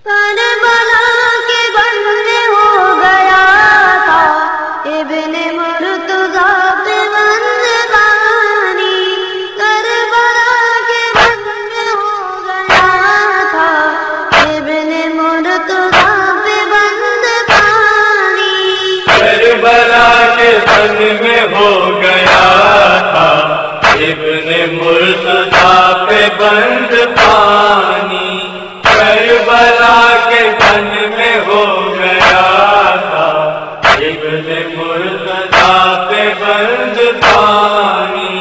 کربلا کے بن میں ہو گیا تھا ابن مرتضیٰ پہ بندگانی، کربلا کے بن میں ہو گیا تھا ابن مرتضیٰ پہ بندگانی، کربلا کے بن میں ہو گیا تھا ابن مرتضیٰ پہ بند پانی، کربلا کے بن میں ہو گیا تھا ابن مرتضیٰ پہ بند پانی،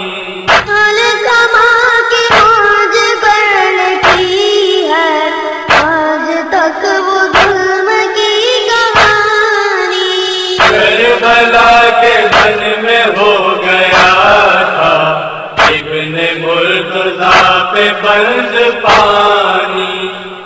علقمہ کی موج پر لکھی ہے آج تک وہ ظلم کی کہانی، کربلا کے بن میں ہو گیا تھا ابن مرتضیٰ پہ بند پانی،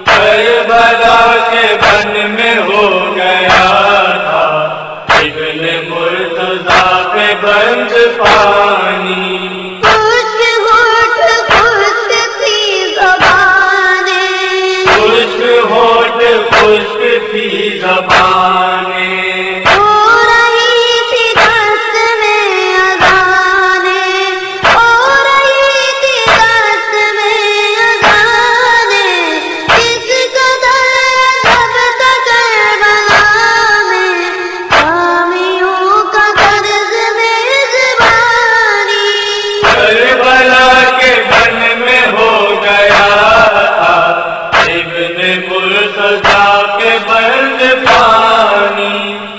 کربلا کے بن میں ہو گیا تھا ابن مرتضیٰ پہ بند پانی، خشک ہوٹھ خشک تھی زبانیں، خشک ہوٹھ خشک تھی زبانیں، ہو رہی تھی دست میں اذانیں، ہو رہی تھی دست میں اذانیں، اس قدر ادب تھا کربلا میں حامیوں کا طرز میزبانی، کربلا کے بن میں ہو گیا تھا ابن مرتضیٰ پہ بند پانی،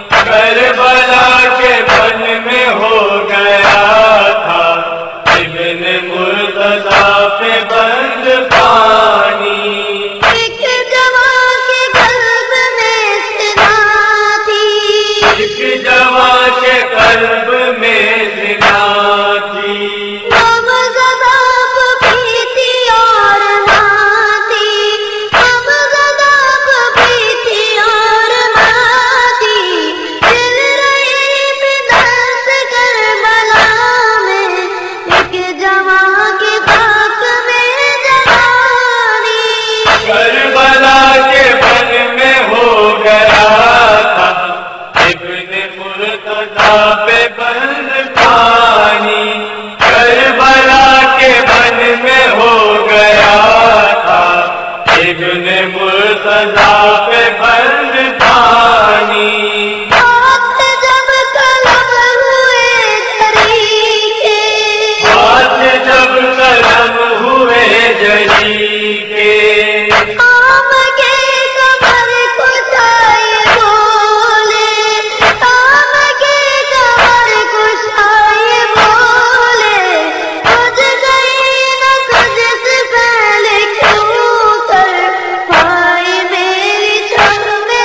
کربلا کے بن میں ہو گیا تھا ابن مرتضیٰ پہ بند پانی، ایک جوان کے قلب میں سنا تھی، ایک جوان کے قلب میں زنا تھی، غم زدہ بھی تھی اور ماں تھی، غم زدہ بھی تھی اور ماں تھی، چل رہی تھی دست کربلا میں ایک جوان کی خاک میں جوانی، کربلا کے بن میں ہو گیا تھا ابن مرتضیٰ پہ بند پانی، کربلا کے بن میں ہو گیا تھا ابن مرتضیٰ پہ بند پانی، ہاتھ جب قلم ہوئے جری کے، ہاتھ جب قلم ہوئے جری کے، آم کے کمر کشائے بولے، آم کے کمر کشائے بولے، تجھ گئی نہ تجھ سے پہلے کیوں کر پائی میری چھب میں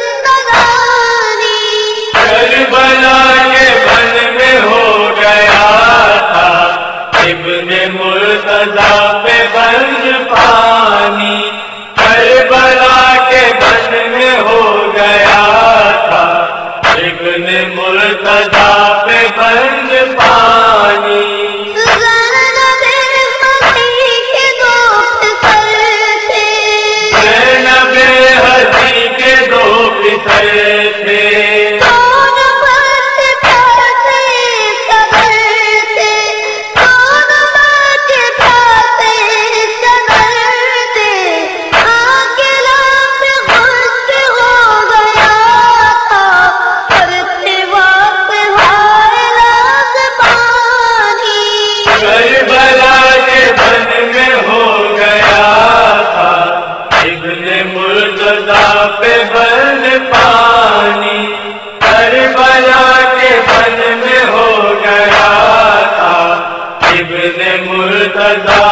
زندگانی، کربلا کے بن میں ہو گیا تھا ابن مرتضیٰ پہ بند پانی، کربلا کے بن میں ہو گیا تھا ابن مرتضیٰ پہ بند پانی، زینب مسیح کے دو پسر تھے، زینب ہستی کے دو پسر تھے، دونوں بچے پیاسے صبر تھے، دونوں بچے پیاسے صبر تھے، اکیلا پہ خشک ہو گیا تھا کرتے وقت ہائے لاز پانی، کربلا کے بن میں ہو گیا تھا ابن مرتضیٰ پہ بند پانی، کربلا کے بن میں ہو گیا تھا ابن مرتضیٰ